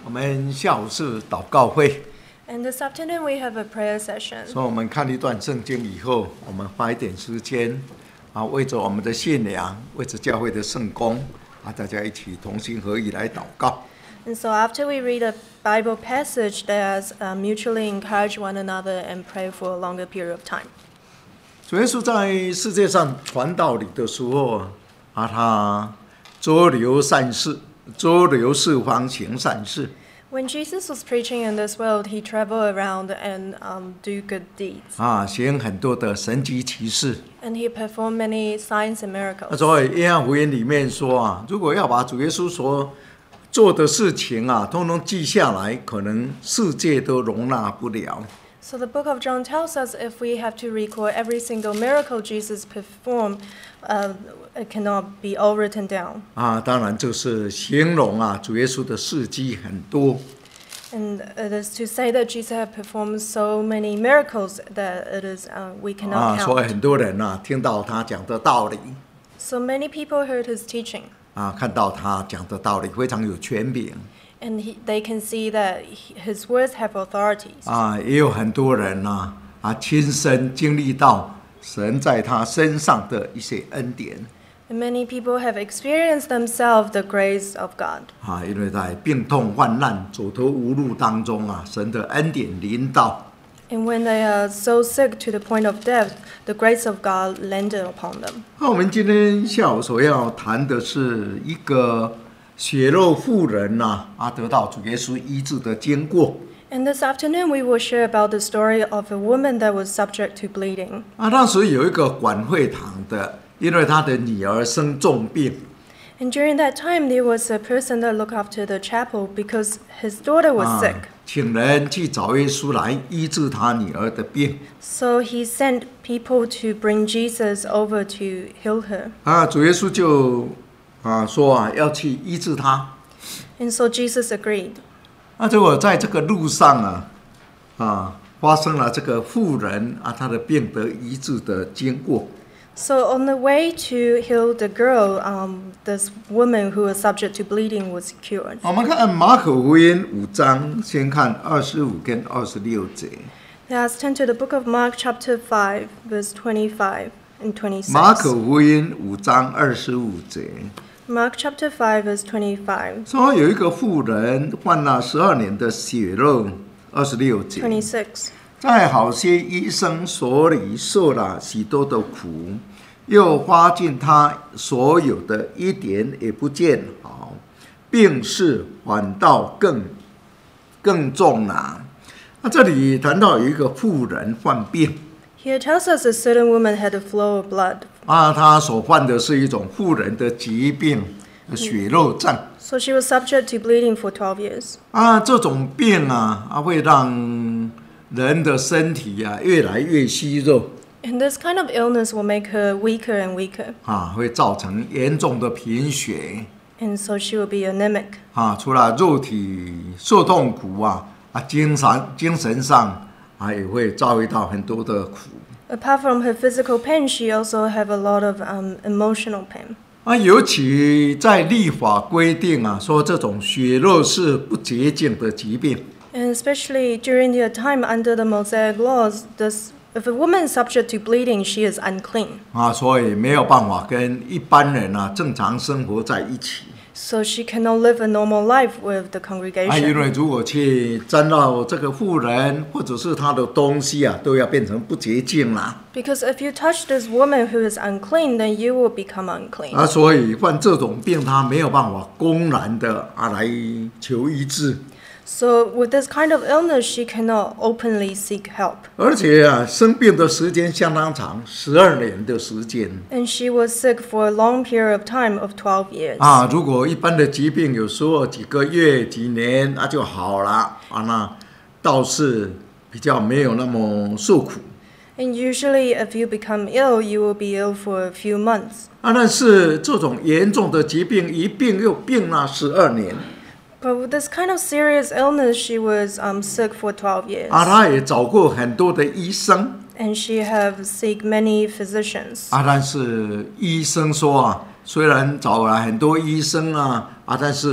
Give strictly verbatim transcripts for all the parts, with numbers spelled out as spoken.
我们下午是祷告会， And this afternoon we have a prayer session. 所以我们看一段圣经以后，我们花一点时间啊，为着我们的信仰，为着教会的圣工啊，大家一起同心合意来祷告。 And so after we read a Bible passage, let us uh, mutually encourage one another and pray for a longer period of time. 主耶稣在世界上传道理的时候啊，他周流善事，周流四方行善事。 When Jesus was preaching in this world, he traveled around and um, do good deeds. 啊，行很多的神迹奇事。 And he performed many signs and 那 miracles. 所以约翰福音里面说啊，如果要把主耶稣所做的事情啊，通通记下来，可能世界都容纳不了。 So the book of John tells us if we have to record every single miracle Jesus performed, uh, it cannot be all written down. 啊，当然就是形容啊，主耶稣的事迹很多。 And it is to say that Jesus had performed so many miracles that it is uh, we 啊， cannot 所以 count. 很多人啊，听到他讲的道理 So many people heard his teaching, 啊，看到他讲的道理非常有权柄 and he, they can see that he, his words have authorities. 啊，也有很多人啊啊，亲身经历到神在他身上的一些恩典 And many people have experienced themselves the grace of God. 啊，因为在病痛患难、走投无路当中啊，神的恩典临到。 And when they are so sick to the point of death, the grace of God landed upon them. 那我们今天下午所要谈的是一个血肉妇人呐、啊，啊，得到主耶稣医治的经过 And this afternoon we will share about the story of a woman that was subject to bleeding. 啊。当时有一个管会堂的，因为他的女儿生重病 And during that time, there was a person that looked after the chapel because his daughter was 啊 sick. 请人去找耶稣来医治他女儿的病 So he sent people to bring Jesus over to heal her. 啊。主耶稣就啊说啊要去医治他 And so Jesus agreed. 啊。结果在这个路上啊啊发生了这个妇人啊她的病得医治的经过。 So on the way to heal the girl, um, this woman who was subject to bleeding was cured. 我们看马可福音五章，先看二十五跟二十六节。 Let us turn to the book of Mark, chapter five, verse twenty-five and twenty-six. 马可福音五章二十五节 Mark chapter five, verse twenty-five, 说，有一个妇人患了十二年的血肉。二十六节， twenty-six. 在好些医生手里受了许多的苦，又花尽他所有的，一点也不见好，病势反倒更更重了。那这里谈到有一个妇人患病 Here tells us a certain woman had a flow of blood. 啊，她所患的是一种妇人的疾病，血肉症 So she was subject to bleeding for twelve years. 啊。这种病啊，啊会让人的身体啊越来越虚弱 And this kind of illness will make her weaker and weaker. 啊，会造成严重的贫血 And so she will be anemic. 啊。除了肉体受痛苦啊，啊精神精神上啊也会遭遇到很多的苦 Apart from her physical pain, she also have a lot of um, emotional pain. 啊。尤其在立法规定啊，说这种血肉是不洁净的疾病 And especially during the time under the Mosaic laws, this, if a woman is subject to bleeding, she is unclean. 啊，所以没有办法跟一般人啊正常生活在一起。 So she cannot live a normal life with the 啊，因 congregation. 为如果去沾到这个妇人或者是她的东西啊，都要变成不洁净啦。 Because if you touch this woman who is unclean, then you will become unclean. 啊，所以患这种病，她没有办法公然的啊来求医治， So with this kind of illness, she cannot openly seek help. 而且啊，生病的时间相当长，十二年的时间 And she was sick for a long period of time of twelve years. 啊。如果一般的疾病，有时候几个月、几年啊就好了啊，那倒是比较没有那么受苦 And usually, if you become ill, you will be ill for a few months. 啊。但是这种严重的疾病，一病又病了十二年。 But with this kind of serious illness, she was um, sick for twelve years. 啊，他也找过很多的医生 And she have seek many physicians. 啊，但是医生说啊，虽然找了很多医生啊啊，但是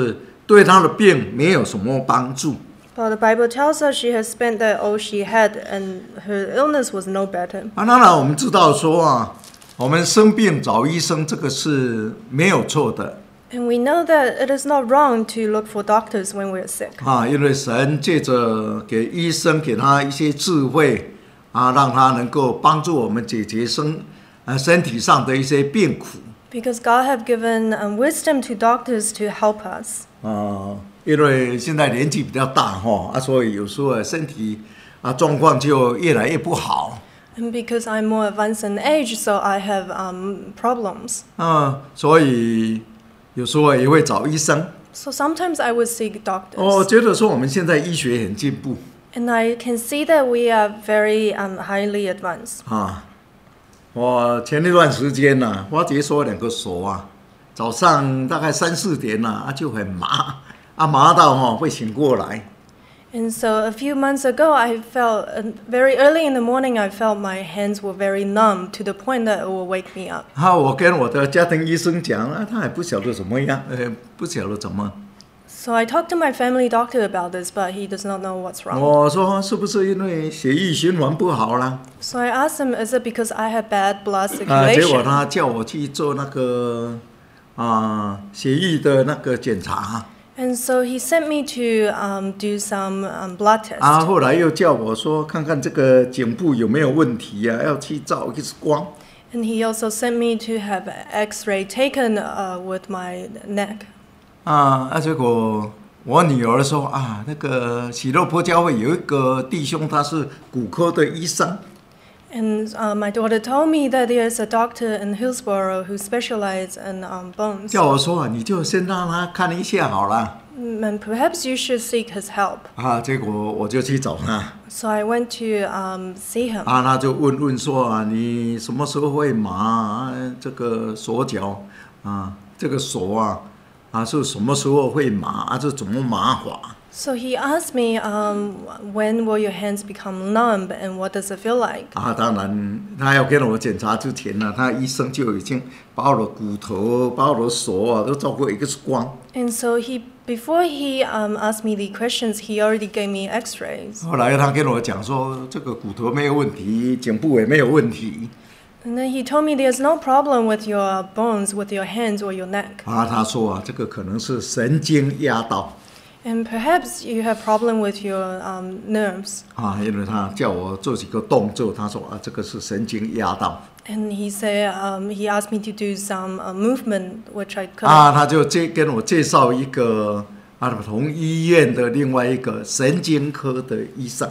对他的病没有什么帮助。 But the Bible tells us she has spent that all she had, and her illness was no better. 啊，当然我们知道说啊，我们生病找医生这个是没有错的。 And we know that it is not wrong to look for doctors when we're sick. 啊，因为神借着给医生给他一些智慧啊，让他能够帮助我们解决身呃身体上的一些病苦。 Because God have given um, wisdom to doctors to help us. 啊，因为现在年纪比较大哈啊，所以有时候身体啊状况就越来越不好。 And because I'm more advanced in age, so I have um, problems. 啊，所以有时候也会找医生。 So sometimes I would seek doctors. 我觉得说我们现在医学很进步。 And I can see that we are very um, highly advanced. 啊，我前一段时间呢、啊，发觉说两个手啊，早上大概三四点呐、啊，就很麻，啊麻到哈、哦、会醒过来。 And so a few months ago, I felt uh, very early in the morning. I felt my hands were very numb to the point that it will wake me up. 啊，我跟我的家庭医生讲啊，他也不晓得怎么样，呃，不晓得怎么。 So I talked to my family doctor about this, but he does not know what's wrong. 我说是不是因为血液循环不好啦？ So I asked him, is it because I have bad blood 啊，结果 circulation? 他叫我去做那个啊血液的那个检查。 And so he sent me to um, do some um, blood tests. 啊，后来又叫我说看看这个颈部有没有问题啊，要去照 X 光。 And he also sent me to have X-ray taken uh, with my neck. 啊，啊，结果我女儿说啊，那个喜乐坡教会有一个弟兄，他是骨科的医生。 And uh, my daughter told me that there is a doctor in Hillsborough who specializes in um, bones. 叫我说啊，你就先让他看一下好了。 And perhaps you should seek his help. 啊，结果我就去找他。 So I went to um, see him. 啊，他就问问说啊，你什么时候会麻啊？这个手脚啊，这个手啊，啊是什么时候会麻啊？是怎么麻法？ So he asked me, um, when will your hands become numb and what does it feel like? 啊，当然，他要给我检查之前呢、啊，他医生就已经把我的骨头、把我的手啊都照过 X 光。 And so he, before he um, asked me the questions, he already gave me X-rays. 后来他跟我讲说，这个骨头没有问题，颈部也没有问题。 And then he told me there's no problem with your bones, with your hands or your neck. 啊，他说啊，这个可能是神经压到。 And perhaps you have problem with your um, nerves. 啊，因为他叫我做几个动作，他说啊，这个是神经压到。 And he said, um, he asked me to do some uh, movement, which I couldn't. 啊，他就介跟我介绍一个啊同医院的另外一个神经科的医生。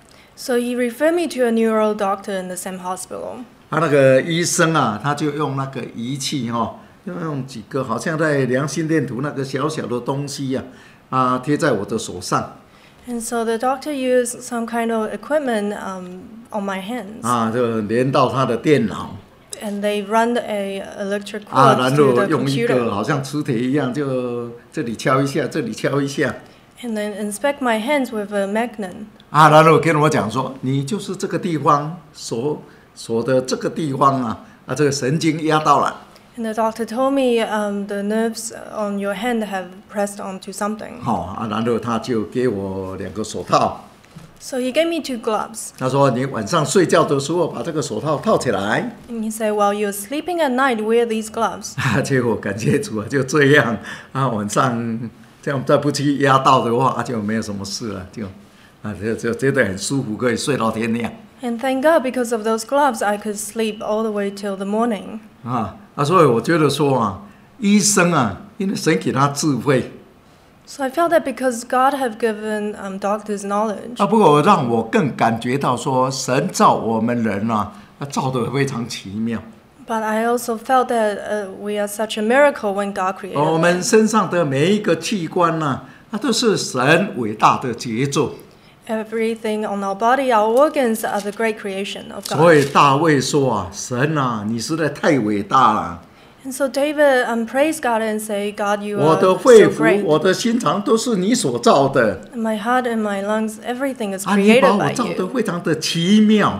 So he referred me to a neuro doctor in the same hospital. 他那个医生啊，他就用那个仪器哈、哦，就用几个好像在量心电图那个小小的东西呀、啊，啊贴在我的手上。 And so the doctor used some kind of equipment um, on my hands. 啊，就连到他的电脑。 And they run a electric 啊， cord 然 through 后 the 用一个 computer. 好像磁铁一样，就这里敲一下，这里敲一下。 And then inspect my hands with a magnet. 啊，然后跟我讲说，你就是这个地方手手的这个地方啊，啊，这个神经压到了。 And the doctor told me um, the nerves on your hand have pressed onto something. 好、啊，然后他就给我两个手套。 So he gave me two gloves. 他说你晚上睡觉的时候把这个手套套起来。 And he said, while you're sleeping at night, wear these gloves. 啊，结果感谢主啊，就这样啊，晚上这样再不去压到的话，啊、就没有什么事了，就啊，就就觉得很舒服，可以睡到天亮。 And thank God, because of those gloves, I could sleep all the way till the morning. 啊啊，所以我觉得说啊，医生啊，因为神给他智慧 So I felt that because God have given um, doctors knowledge. 啊，不过让我更感觉到说，神造我们人啊，啊造得非常奇妙。 But I also felt that uh, we are such a miracle when God created 我们 us. 身上的每一个器官呢、啊，它都是神伟大的杰作。 Everything on our body, our organs are the great creation of 所 God. 以大卫说啊，神啊，你实在太伟大了。 And so David um, praised God and say, God, you 我 are 的肺 so 腑， great. 我的心肠都是你所造的。 My heart and my lungs, everything is 啊，你把 created 我 by 造得 you. 非常的奇妙。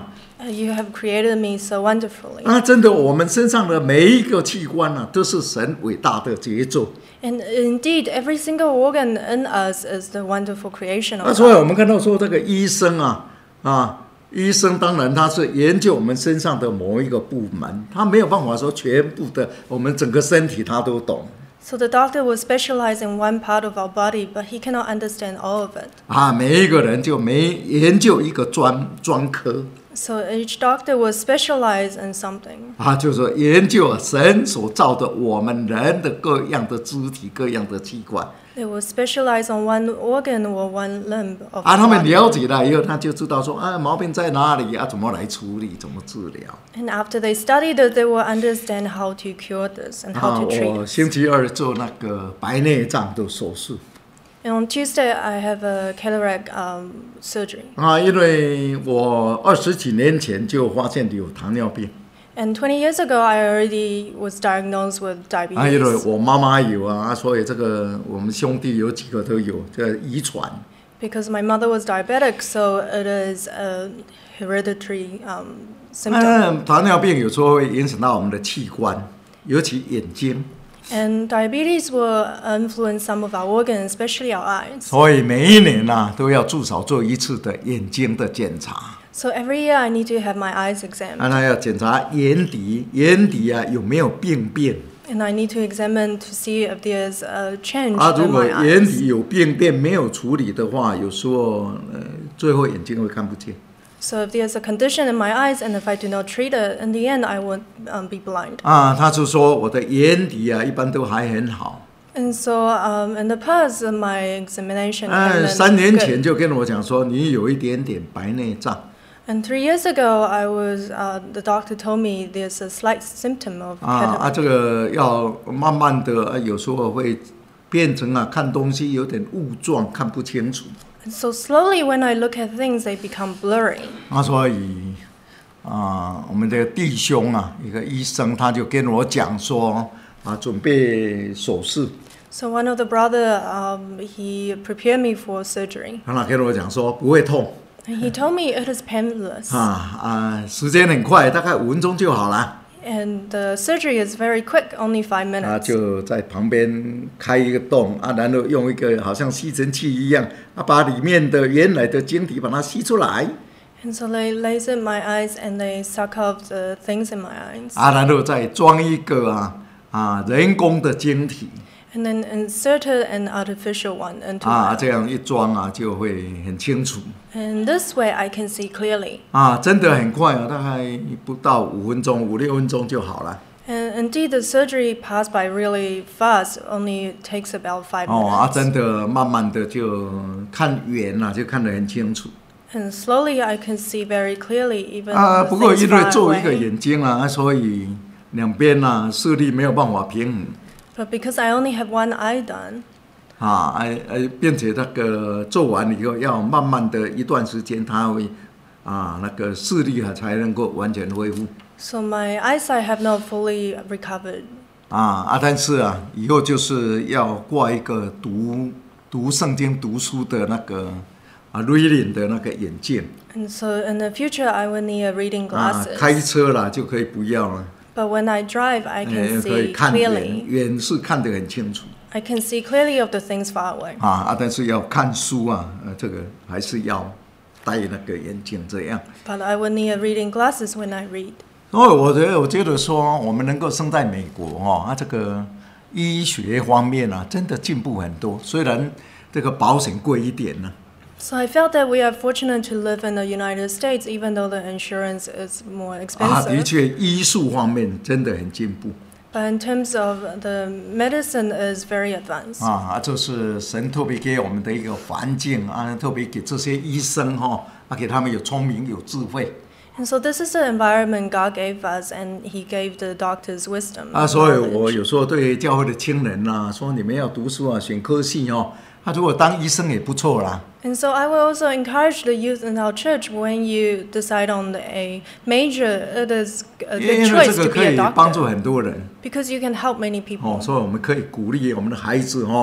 Uh, You have created me so wonderfully. 啊，真的，我们身上的每一个器官啊，都是神伟大的杰作。 And indeed, every single organ in us is the wonderful creation 那 of 所以 God. 我们看到说，这个医生啊，啊，医生当然他是研究我们身上的某一个部门，他没有办法说全部的我们整个身体他都懂 So the doctor will specialize in one part of our body, but he cannot understand all of it. 啊。每一个人就每研究一个专专科 So each doctor will specialize in something. 啊，就是说研究啊神所造的我们人的各样的肢体、各样的器官 They will specialize on one organ or one limb of 啊。 the 他们 body. 了解了以后，他就知道说啊毛病在哪里啊，怎么来处理，怎么治疗 And after they studied it, they will understand how to cure this and 啊。 how to treat 我 it. 星期二做那个白内障的手术。 And on Tuesday, I have a cataract um, surgery. 啊，因为我二十几年前就发现有糖尿病 And twenty years ago, I already was diagnosed with 啊，因为 diabetes 我妈妈有啊，所以这个我们兄弟有几个都有这个遗传 because my mother was diabetic, so it is a hereditary um, 啊 symptom.。 糖尿病有时候会影响到我们的器官，尤其眼睛， And diabetes will influence some of our organs, especially our eyes. 所以每一年啊都要至少做一次的眼睛的检查。 So every year, I need to have my eyes examined. 啊，那要检查眼底，眼底啊有没有病变 And I need to examine to see if there's a change 啊？如 in 果 my 眼 eyes. 底有病变没有处理的话，有时候呃最后眼睛会看不见。 So if there's a condition in my eyes, and if I do not treat it, in the end, I will um, be blind. 啊，他就说我的眼底啊，一般都还很好。 And so um, in the past, my examination 哎， came 三 in 年 good. 前就跟我讲说，你有一点点白内障 And three years ago, I was uh, the doctor told me there's a slight symptom of 啊啊， cataract. 这个要慢慢的，啊有时候会变成啊，看东西有点雾状，看不清楚。 And so slowly, when I look at things, they become blurry. 啊，所以啊，我们的弟兄啊，一个医生他就跟我讲说，啊，准备手术。 So one of the brother, um, he prepared me for surgery. 他跟我讲说不会痛 And he told me it is painless. 啊啊，时间很快，大概五分钟就好了。 And the surgery is very quick, only five 啊， minutes. 就在旁边开一个洞啊，然后用一个好像吸尘器一样，啊，把里面的原来的晶体把它吸出来， And so they lasered my eyes and they suck out the things in my eyes. 啊，然后再装一个啊啊人工的晶体， And then inserted an artificial one into 啊， my 这样一装啊就会很清楚， And this way I can see clearly. 啊，真的很快啊，大概不到五分钟、五六分钟就好了。 And indeed, the surgery passed by really fast, only takes about five 哦啊， minutes. 真的慢慢的就看远了、啊，就看得很清楚。 And slowly I can see very clearly, even 啊， the 不过 things 因为 far 做一个 away. 眼睛啊，所以两边啊视力没有办法平衡。 But because I only have one eye done, 啊，哎哎，并且那个做完以后，要慢慢的一段时间，它会啊那个视力啊才能够完全恢复。 so my eyesight have not fully recovered. 啊啊，但是啊，以后就是要挂一个读读圣经、读书的那个啊 reading 的那个眼镜 And so in the future, I will need a reading 啊， glasses. 开车啦就可以不要了， But when I drive, I 哎 can 可以 see 看远 clearly. 远视看得很清楚 I can see clearly of the things far away. 啊啊，但是要看书啊，呃，这个还是要戴那个眼镜这样。 But I will need a reading glasses when I read. 所以我觉得，我觉得说，我们能够生在美国哦，啊，这个医学方面啊，真的进步很多。虽然这个保险贵一点呢， So I felt that we are fortunate to live in the United States, even though the insurance is more 啊，的 expensive. 确医术方面真的很进步 But in terms of the medicine is very advanced. 啊，这是神特别给我们的一个环境啊，特别给这些医生哈、哦，啊，给他们有聪明有智慧 And so this is the environment God gave us, and He gave the doctors wisdom. 啊， and 所以我 knowledge. 有时候对教会的青人呐、说你们要读书啊，选科系哦，他、如果当医生也不错啦。 And so I will also encourage the youth in our church when you decide on a major, it is a 因 good 为这 choice 个 to 可 be a 以帮助 doctor 很多人 because you can help many 哦， people. 所以我们可以鼓励我们的孩子哦，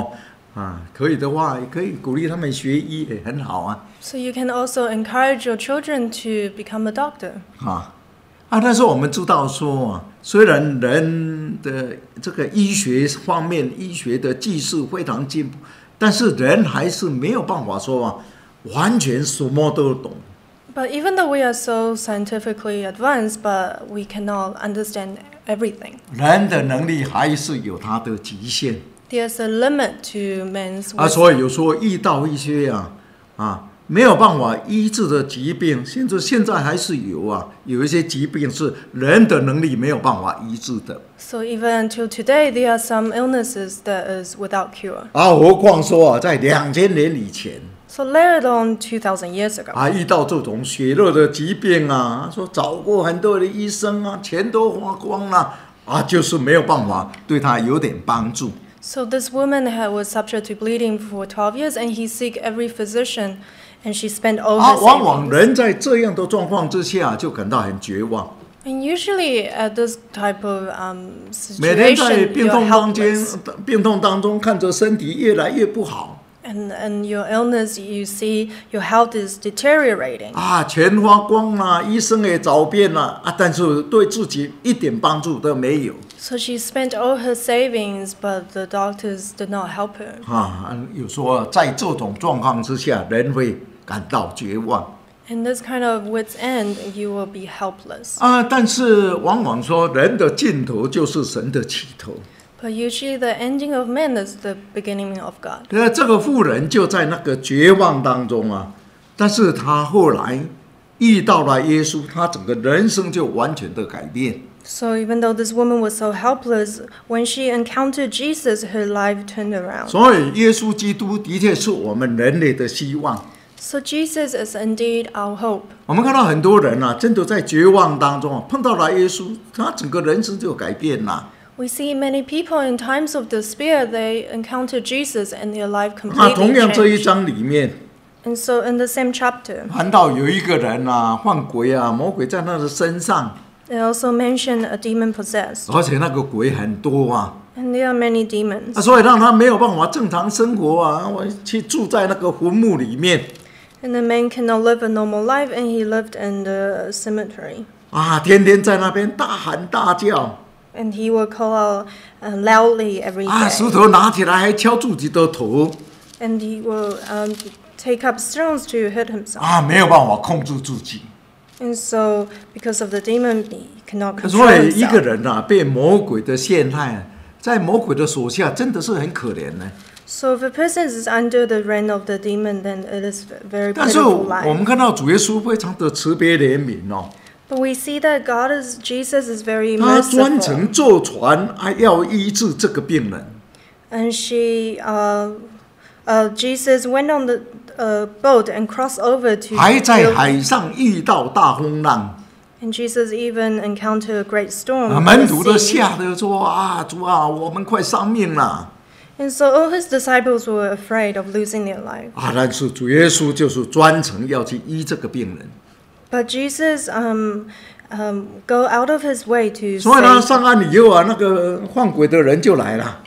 啊，可以的话也可以鼓励他们学医，也很好啊。 So you can also encourage your children to become a doctor. 啊啊，但是我们知道说啊，虽然人的这个医学方面，医学的技术非常进步，但是人还是没有办法说啊，完全什么都懂。 But even though we are so scientifically advanced, but we cannot understand everything. 人的能力还是有它的极限。 There's a limit to man's 啊， wisdom. 所以有时候遇到一些啊啊没有办法医治的疾病，甚至现在还是有啊，有一些疾病是人的能力没有办法医治的。 So even until today, there are some illnesses that is without cure. 啊，何况说啊，在两千年以前 So let alone two thousand years ago. 啊，遇到这种血肉的疾病啊，说找过很多的医生啊，钱都花光了啊，就是没有办法对他有点帮助。 So this woman had, was subject to bleeding for twelve years, and he seek every physician, and she spent all 啊， her 往往 savings. 人在这样的状况之下，就感到很绝望。 And usually at this type of um, 每天在 situation, 病 you're 痛当中 helpless. 病痛当中看着身体越来越不好 And, and your illness, you see your health is deteriorating. 啊，钱花光了，医生也找遍了啊，但是对自己一点帮助都没有 So she spent all her savings, but the doctors did not help her. 啊。有说在这种状况之下，人会感到绝望 In this kind of wit's end, you will be helpless. 啊。但是往往说人的尽头就是神的起头。 But usually the ending of man is the beginning of God. 呃，这个妇人就在那个绝望当中啊，但是她后来遇到了耶稣，她整个人生就完全的改变。 So even though this woman was so helpless, when she encountered Jesus, her life turned around. 所以耶稣基督的确是我们人类的希望。 So Jesus is indeed our hope. 我们看到很多人啊，真的在绝望当中啊，碰到了耶稣，他整个人生就改变了。 We see many people in times of despair, they encounter Jesus and their life 啊，同 completely 样这一 changed. 章里面 And so in the same chapter, 谈到有一个人啊，犯鬼啊，魔鬼在他的身上， they also mention a demon possessed. 而且那个鬼很多啊， And there are many 啊， demons. 所以让他没有办法正常生活啊，我去住在那个坟墓里面 And the man cannot live a normal life, and he lived in the cemetery. 啊，天天在那边大喊大叫 And he would call out uh, loudly every 啊，石 day. 头拿起来还敲自己的头 And he will um, take up stones to hurt himself. 啊，没有办法控制自己。 And so, because of the demon, he cannot control 所以一个 himself. 人啊，被魔鬼的陷害，在魔鬼的手下，真的是很可怜呢。 So if a person is under the reign of the demon, then it is a very 但是 pitiful 我们 life. 看到主耶稣非常的慈悲怜悯哦， But we see that God is, Jesus is very 他专 merciful. 程坐船啊，要医治这个病人 And she, uh, uh, Jesus went on the uh, boat and crossed over to 还在 heal him. 海上遇到大风浪， And Jesus even encountered a great storm 啊 on 门 the 徒都 sea. 吓得说啊，主啊，我们快丧命了 And so all his disciples were afraid of losing their life. 啊！但是主耶稣就是专程要去医这个病人， But Jesus um, um, go out of his way to 所以他 save. 上岸以后啊，那个犯鬼的人就来了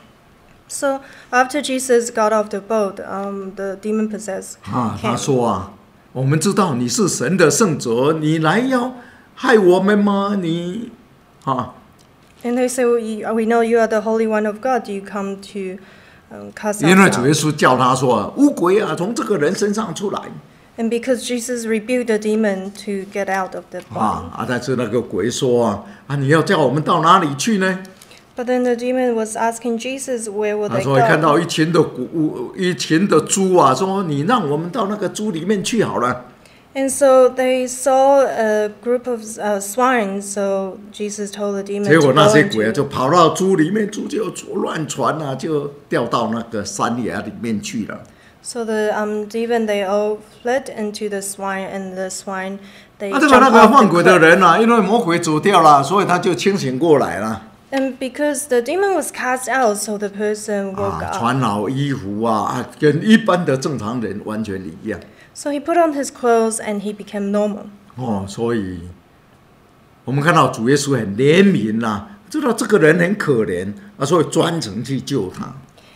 So after Jesus got off the boat, um, the demon possessed 啊，他 came. 说啊，我们知道你是神的圣者，你来要害我们吗？你啊。 And they say, we, we know you are the Holy One of God. You come to um, cast 因为 us 主耶 out. 稣叫他说：“乌鬼啊，从这个人身上出来 And because Jesus rebuked the demon to get out of the 啊 body. 啊！”但是那个鬼说啊：“啊，你要叫我们到哪里去呢 But then the demon was asking Jesus, where will？” 他 they 说：“看到 go? 一群的骨，一群的猪啊，说你让我们到那个猪里面去好了。 And so they saw a group of uh, swine. So Jesus told the demon 结 to 果那 go 些鬼啊，就 into. 跑到猪里面，猪就乱传啊，就掉到那个山崖里面去了。 So the um, demon, they all fled into the swine, and the swine, they 啊，这个 jumped 那个 off 犯 the 鬼的 cliff. 人啊，因为魔鬼走掉了，所以他就清醒过来了。 And because the demon was cast out, so the person woke 啊， up. 穿好衣服啊，啊，跟一般的正常人完全一样。 So he put on his clothes and he became normal. 哦，所以我们看到主耶稣很怜悯呐、知道这个人很可怜啊，所以专程去救他。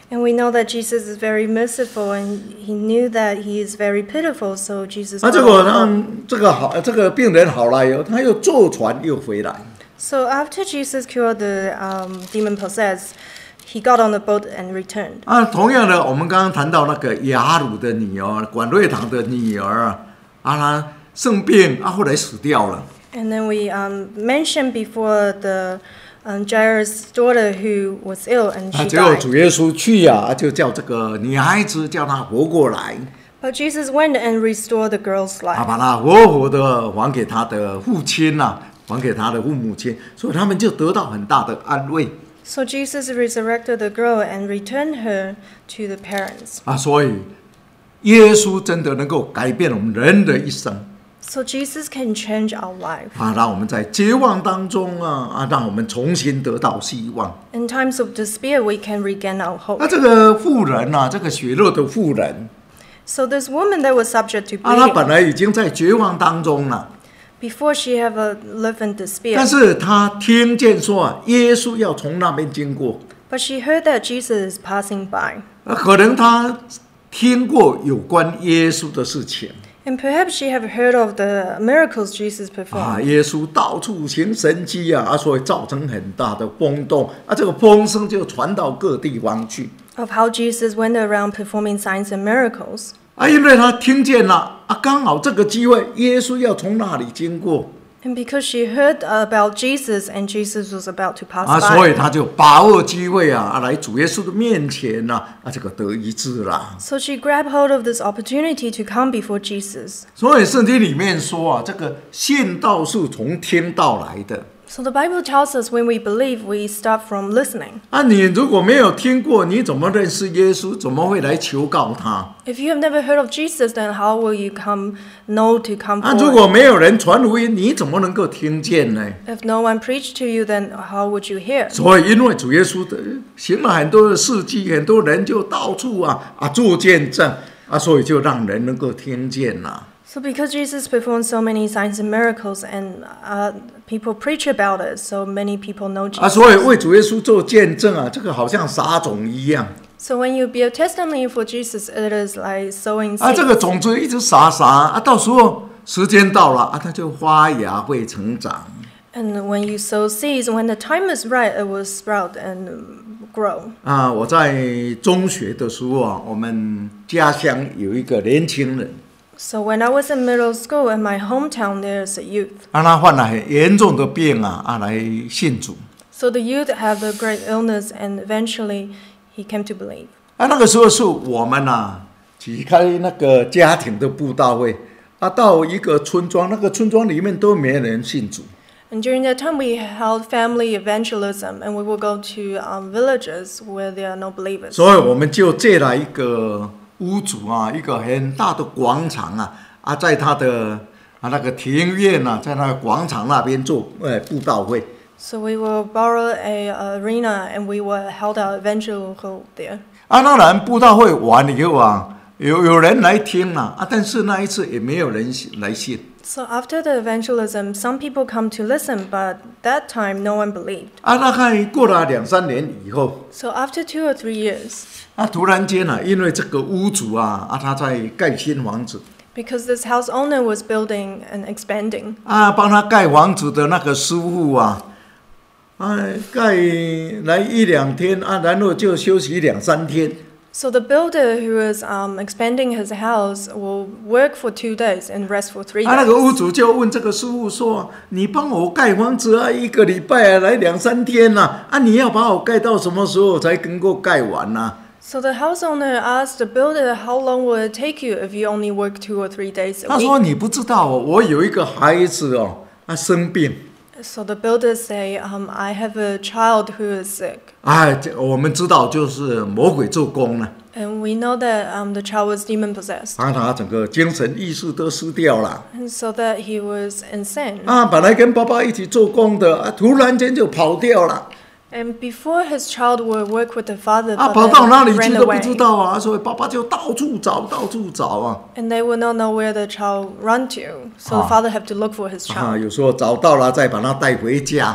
And we know that Jesus is very merciful, and he knew that he is very pitiful, so Jesus 啊， got 结果 on the boat. 让这个好这个病人好了以后，他又坐船又回来。 So after Jesus cured the um, demon-possessed, he got on the boat and returned. 啊，同样的，我们刚刚谈到那个雅鲁的女儿，管瑞堂的女儿啊，啊，她生病啊，后来死掉了。 And then we um, mentioned before the um, Jairus' daughter who was ill and 啊， she 结果 died. 主耶稣去呀、啊，就叫这个女孩子叫她活过来， But Jesus went and restored the girl's 啊， life. 把她活活的还给她的父亲呐、啊，还给她的父母亲，所以他们就得到很大的安慰 So Jesus resurrected the girl and returned her to the parents. 啊。所以耶稣真的能够改变我们人的一生。 So Jesus can change our life. 啊，让我们在绝望当中啊啊，让我们重新得到希望。 In times of despair, we can regain our 那 hope. 这个妇人呐、啊，这个血肉的妇人 So this woman that was subject to 啊，她本 bleeding, 来已经在绝望当中了， before she have a live in despair, 但是她听见说啊，耶稣要从那边经过， but she heard that Jesus is passing by. 啊，可能她听过有关耶稣的事情 And perhaps she have heard of the miracles Jesus 啊， performed. 耶稣到处行神迹啊，啊，所以造成很大的风动啊，这个风声就传到各地方去 Of how Jesus went around performing signs and miracles. 啊，因为她听见了啊，刚好这个机会，耶稣要从那里经过。 And because she heard about Jesus and Jesus was about to pass 啊，所以 by. 他就把握机会啊，啊来主耶稣的面前呐、啊，啊，这个得医治了。 So she grabbed hold of this opportunity to come before Jesus. 所以圣经里面说啊，这个信道是从听道来的。 So the Bible tells us when we believe, we start from listening. 啊，你如果没有听过，你怎么认识耶稣？怎么会来求告他？ If you have never heard of Jesus, then how will you come know to come 啊，如 forward? 果没有人传福音，你怎么能够听见呢？ If no one preached to you, then how would you hear? 所以，因为主耶稣的行了很多的事迹，很多人就到处啊啊做见证啊，所以就让人能够听见呐、啊。 So because Jesus performed so many signs and miracles and uh, people preach about it, so many people know 啊， Jesus. 所以为主耶稣做见证啊，这个好像撒种一样 So when you bear testimony for Jesus, it is like sowing 啊，这个 seeds. 种子一直撒撒啊，到时候时间到了啊，它就发芽会成长 And when you sow seeds, when the time is right, it will sprout and grow. 啊。我在中学的时候啊，我们家乡有一个年轻人， So when I was in middle school in my hometown, there's a youth. 让他患了很严重的病啊，啊来信主 So the youth had a great illness, and eventually he came to believe. 啊。那个时候是我们啊举开那个家庭的布道会啊，到一个村庄，那个村庄里面都没人信主。 And during that time, we held family evangelism, and we would go to um, villages where there are no believers. 所以我们就借了一个屋主啊，一个很大的广场啊，啊，在他的啊那个庭院啊，在那个广场那边做呃布道会 So we will borrow a arena, and we will held our evangelical there. 啊。当然布道会完以后啊，有有人来听了 啊, 啊，但是那一次也没有人来信 So after the evangelism, some people come to listen, but that time no one believed. 啊。大概过了两三年以后 So after two or three years, 啊，突然间啊，因为这个屋主啊啊他在盖新房子 because this house owner was building and expanding, 啊，帮他盖房子的那个师傅啊。哎，盖来一两天啊，然后就休息两三天。 so the builder who is um, expanding his house will work for two days and rest for three 啊，那个屋 days. 主就问这个师傅说：“你帮我盖房子啊，一个礼拜啊，来两三天呐、啊，啊，你要把我盖到什么时候才能够盖完呢、啊？” So the house owner asked the builder, how long will it take you if you only work two or three days a 他说：“ week? 你不知道哦，我有一个孩子哦，他生病， So the builder say, um, I have a child who is sick. 哎，这我们知道就是魔鬼做工了， And we know that um, the child was demon possessed. 让他整个精神意识都失掉了。 And so that he was insane. 啊，本来跟爸爸一起做工的，啊，突然间就跑掉了。” And before his child would work with the father, 啊， but 跑到哪 then 里去 ran 都不知 away. 道啊，所以爸爸就到处找，到处找啊。 And they would not know where the child run to. So Ah. the father had to look for his 啊， child. 有时候找到了，再把他带回家。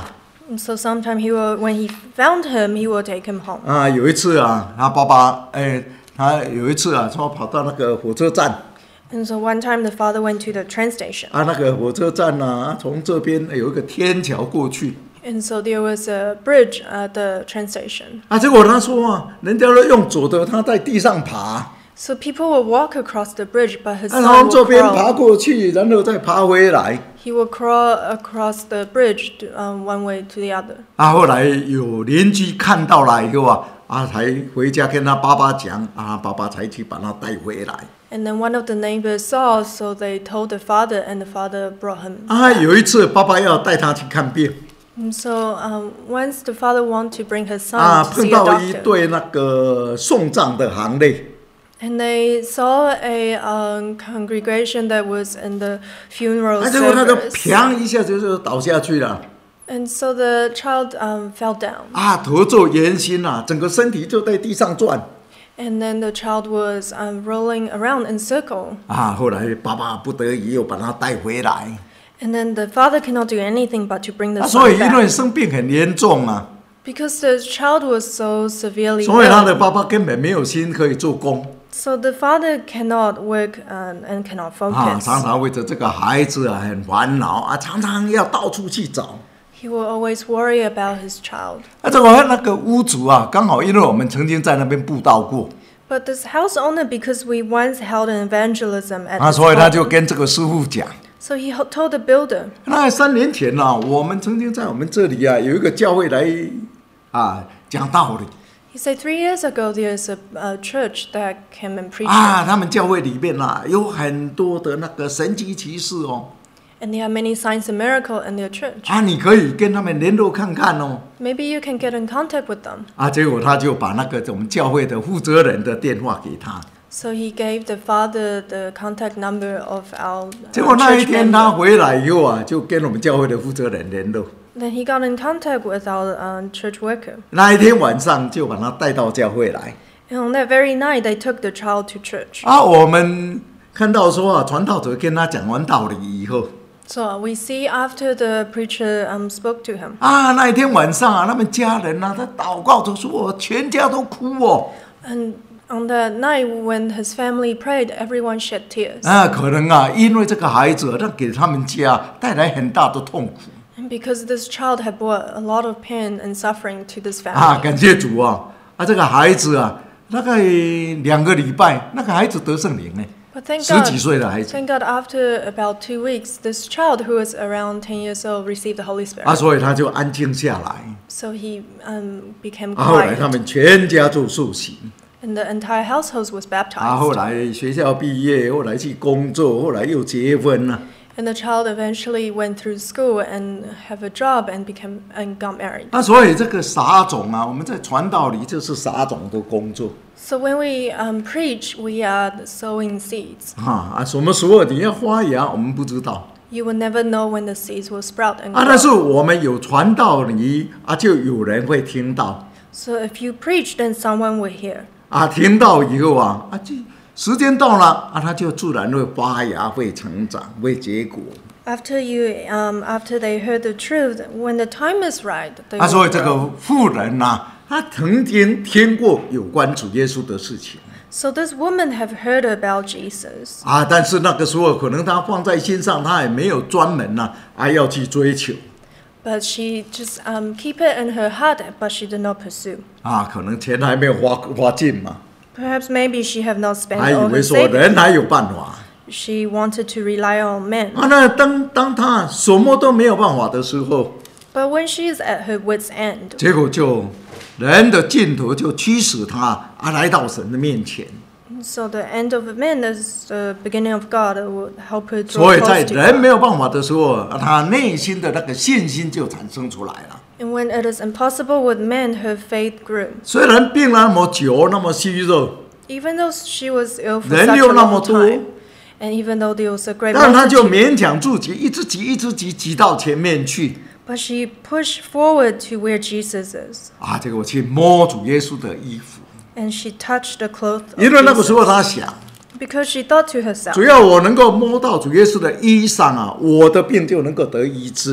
And so sometime he will, when he found him, he will take him home. 啊，有一次啊，他爸爸，哎，他有一次啊，说跑到那个火车站。 And so one time the father went to the train station. 啊，那个火车站啊，从这边有一个天桥过去。 And so there was a bridge at the train station. 啊，结果他说啊，人家都用走的，他在地上爬。 So people will walk across the bridge, but his 啊， son 从这 will 边爬 crawl. 过去，然后再爬回来。 He will crawl across the bridge to, um, one way to the other. 啊，后来有邻居看到了以后啊，啊，才回家跟他爸爸讲，啊，爸爸才去把他带回来。 And then one of the neighbors saw, so they told the father, and the father brought him. 啊，有一次爸爸要带他去看病。 And so um, once the father wanted to bring his son 啊， to 碰 see a 到一 doctor. 对那个送葬的行列。 And they saw a um, congregation that was in the funeral 啊，结果他就 service. 砰一下就就倒下去了。 And so the child um, fell down. 啊，头皱圆心啊，整个身体就在地上转。 And then the child was um, rolling around in circle. 啊，后来爸爸不得已又把他带回来。 And then the father cannot do anything but to bring the 啊，所以 son 因为 back. 生病很严重啊， Because the child was so severely 所以他的 ill. 爸爸根本没有心可以做工。 So the father cannot work um, and cannot 啊， focus. 常常为着这个孩子啊很烦恼啊，常常要到处去找。 He will always worry about his child. 啊，这个那个屋主啊，刚好因为我们曾经在那边布道过， But this house owner, because we once held an evangelism at 啊， this 所以他就 home, 跟这个师傅讲， so he ho- told the builder. 那三年前啊，我们曾经在我们这里啊有一个教会来啊讲道理 He said three years ago there's a, a church that came and preached. 啊，他们教会里面啊有很多的那个神迹奇事哦， And there are many signs and miracles in their church. 啊，你可以跟他们联络看看哦。 Maybe you can get in contact with them. 啊，结果他就把那个我们教会的负责人的电话给他。 So he gave the father the contact number of our, 结果 our 那一 church 天他 member. 回来以后啊，就跟我们教会的负责人联络。 Then he got in contact with our um, church worker. 那一天晚上就把他带到教会来。 And on that very night, they took the child to church. 啊，我们看到说啊，传道者跟他讲完道理以后， So we see after the preacher um, spoke to him. 啊，那一天晚上啊，他们家人啊，他祷告着说，我全家都哭哦。 And on that night, when his family prayed, everyone shed tears. 啊，可能啊，因为这个孩子啊，他给他们家带来很大的痛苦。 And because this child had brought a lot of pain and suffering to this 啊， family. 感谢主啊！啊，这个孩子啊，大概两个礼拜，那个孩子得圣灵呢， But thank 十 God, 几岁的孩子 thank God after about two weeks, this child who was around ten years old received the Holy 啊， Spirit. 所以他就安静下来。 So he um, became 啊，后来他 quiet. 们全家就受洗。 And the entire household was 啊，后 baptized. 来学校毕业，后来去工作，后来又结婚了。 And the child eventually went through school and have a job and became and got married. 那所以这个撒种啊，我们在传道里就是撒种的工作 So when we um, preach, we are sowing seeds. 啊啊，什么时候你要发芽，我们不知道 You will never know when the seeds will sprout and 啊，但是 grow. 我们有传道里啊，就有人会听到 So if you preach, then someone will hear. 啊，听到以后啊啊，就时间到了啊，它就自然会发芽、会成长、会结果 After you, um, after they heard the truth, when the time is right, they 啊，所 will 以这 grow. 个妇人呐、啊，她曾经听过有关主耶稣的事情。 So this woman have heard about Jesus. 啊，但是那个时候可能他放在心上，他也没有专门呐、啊，啊要去追求 But she just um, keep it in her heart, but she did not pursue. 啊，可能钱还没有花花尽嘛， Perhaps maybe she have not spent 还以 all 为 her 说 savings. 人还有办法 She wanted to rely on men. 啊。那当当他什么都没有办法的时候， But when she is at her wit's end, 结果就人的尽头就驱使他啊来到神的面前。 so the end of men is the beginning of God that will help her 所 draw 以在 close to 人 God. 没有办法的时候，啊他内心的那个信心就产生出来了。 And when it is impossible with men, her faith grew. 虽然病了那么久，那么虚弱， Even though she was ill for 人 such 又 a 那么 long 多， time, and even though there was a great 但他就 multitude, 勉强自己，一直挤，一直挤，挤到前面去。 but she pushed forward to where Jesus is, 啊，结果去摸主耶稣的衣服， and she touched the cloth of 因为那个时候 Jesus. 他想， Because she thought to herself, 只要我能够摸到主耶稣的衣裳啊，我的病就能够得医治。 and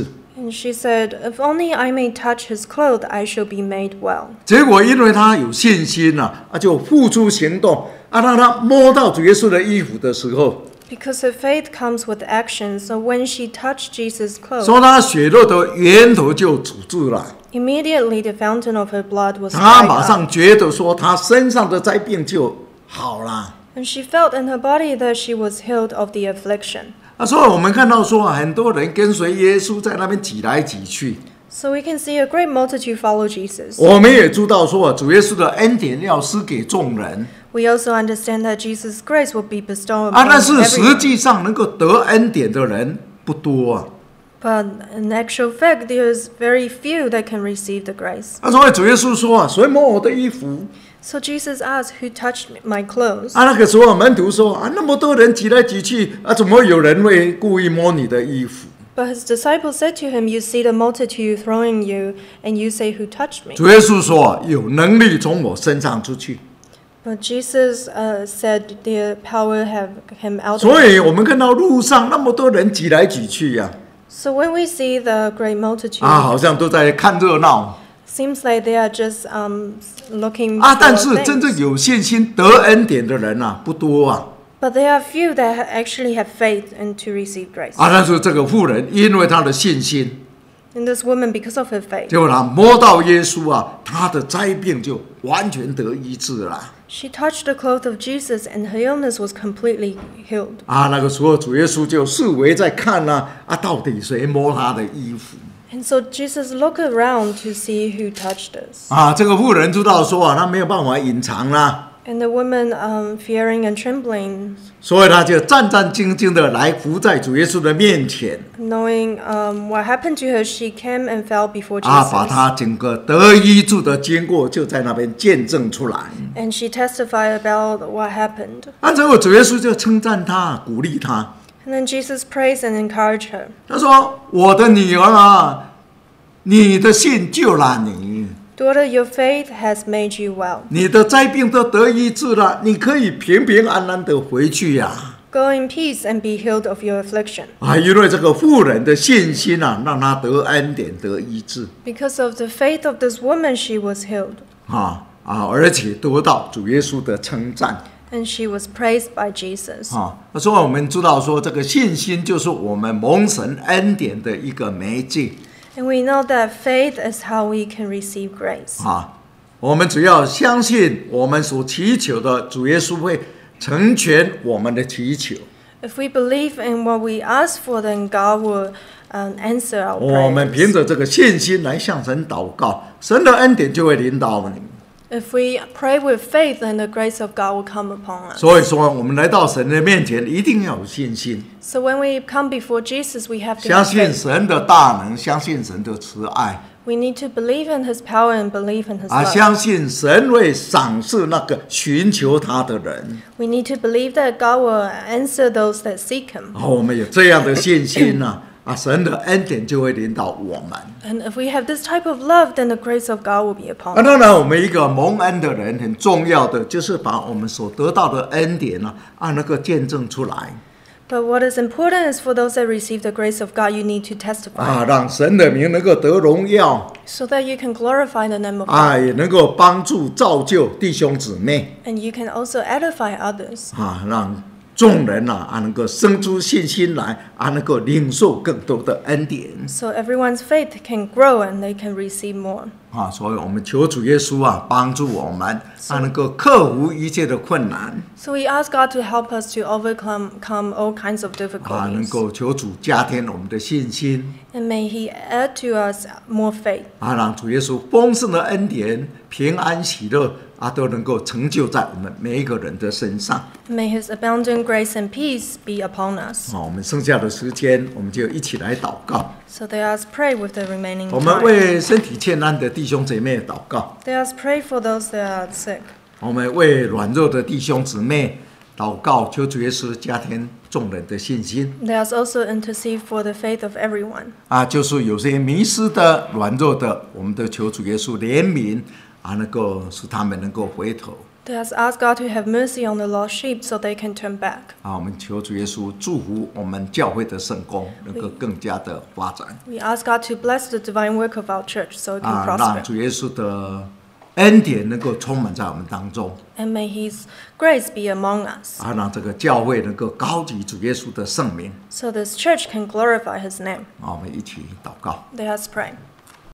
And she said, "If only I may touch his clothes, I shall be made well." 结果因为他有信心啊，啊就付出行动啊，让他摸到主耶稣的衣服的时候， Because her faith comes with action, so when she touched Jesus' clothes, 说他血肉的源头就阻住了。 immediately the fountain of her blood was 他 dried 马 up. 上觉得说，他身上的灾病就好了。 And she felt in her body that she was healed of the affliction. 啊，所以我们看到说啊，很多人跟随耶稣在那边挤来挤去。 So we can see a great multitude follow Jesus. 我们也知道说，主耶稣的恩典要施给众人 We also understand that Jesus' grace will be bestowed 啊， upon 但是实 everyone. 际上能够得恩典的人不多啊。 But in actual fact, there's very few that can receive the grace. 啊，所以主耶稣说啊，谁摸我的衣服？ So Jesus asked, "Who touched my clothes?" 啊，那个时候门徒说啊，那么多人挤来挤去啊，怎么有人会故意摸你的衣服？ But his disciples said to him, "You see the multitude throwing you, and you say, 'Who touched me?'" 主耶稣说，有能力从我身上出去。 But Jesus uh, said, "The power have come out of 所 me." 以我们看到路上那么多人挤来挤去呀、 So when we see the great multitude, 啊，好像都在看热闹 seems like they are just um, looking 啊，但 for 是真正 things. 有信心得恩典的人啊，不多啊。 But there are few that ha- actually have faith and to receive grace. 啊，但是这个妇人因为她的信心， And this woman, because of her faith, 结果她摸到耶稣啊，她的灾病就完全得医治了。 she touched the cloth of Jesus, and her illness was completely healed. 啊，那个时候主耶稣就四围在看啊，啊，到底谁摸他的衣服？ And so Jesus looked around to see who touched us. 啊，这个妇人知道说啊，她没有办法隐藏啦。 And the woman, um, fearing and trembling, 所以他就战战兢兢的来伏在主耶稣的面前 knowing um, what happened to her, she came and fell before 啊，把 Jesus. 他整个得医治的经过就在那边见证出来。 And she testified about what happened. 啊，之后主耶稣就称赞他，鼓励他。 And then Jesus praised and encouraged her. 他说：“我的女儿啊，你的信救了你， Daughter, your faith has made you well. 你的灾病都得医治了，你可以平平安安的回去呀、啊。” Go in peace and be healed of your affliction. 啊，因为这个妇人的信心啊，让他得恩典得医治 Because of the faith of this woman, she was healed. 啊啊，而且得到主耶稣的称赞。 And she was praised by Jesus. 啊，所以我们知道说，这个信心就是我们蒙神恩典的一个媒介 And we know that faith is how we can receive grace. 啊。我们只要相信我们所祈求的，主耶稣会成全我们的祈求。 If we believe in what we ask for, then God will um, answer our 我们凭 prayers. 着这个信心来向神祷告，神的恩典就会临到你。 If we pray with faith, then the grace of God will come upon us. 所以说，我们来到神的面前，一定要有信心， So when we come before Jesus, we have to 相 have 信 faith. 神的大能，相信神的慈爱。 We need to believe in His power and believe in His 啊， love. 相信神会赏赐那个寻求他的人。 We need to believe that God will answer those that seek Him. 啊，我们有这样的信心呢、啊，神的恩典就会临到我们。 And if we have this type of love, then the grace of God will be 啊， upon 当 us. 然，我们一个蒙恩的人，很重要的就是把我们所得到的恩典呢、啊，按那个见证出来， But what is important is for those that receive the grace of God, you need to testify 啊，让神的名能够得荣耀， so that you can glorify the name of 啊， God. 也能够帮助造就弟兄姊妹， And you can also edify others 啊，让众人呐啊能够生出信心来，啊能够领受更多的恩典。 so everyone's faith can grow and they can receive more. 啊，所以我们求主耶稣啊，帮助我们，啊，能够克服一切的困难， So we ask God to help us to overcome come all kinds of 啊，能 difficulties. 够求主加添我们的信心， And may He add to us more faith. 啊，让主耶稣丰盛的恩典、平安喜乐啊，都能够成就在我们每一个人的身上。 May His abundant grace and peace be upon us. 啊，我们剩下的时间，我们就一起来祷告。 So let us pray with the remaining 我们 time. 为身体欠安的弟兄姐妹祷告， Let us pray for those that are sick. 我们为软弱的弟兄姊妹祷告，求主耶稣加添众人的信心。 Let us also intercede for the faith of everyone. 啊，就是有些迷失的、软弱的，我们都求主耶稣怜悯啊，能够使他们能够回头。 They has asked God to have mercy on the lost sheep so they can turn back. 啊，我们求主耶稣祝福我们教会的圣工能够更加的发展。 We ask God to bless the divine work of our church so it can 啊，让 prosper. 主耶稣的恩典能够充满在我们当中。 And may His grace be among us. 啊，让这个教会能够高举主耶稣的圣名。 So this church can glorify His name. 啊，我们一起祷告。 Let us pray.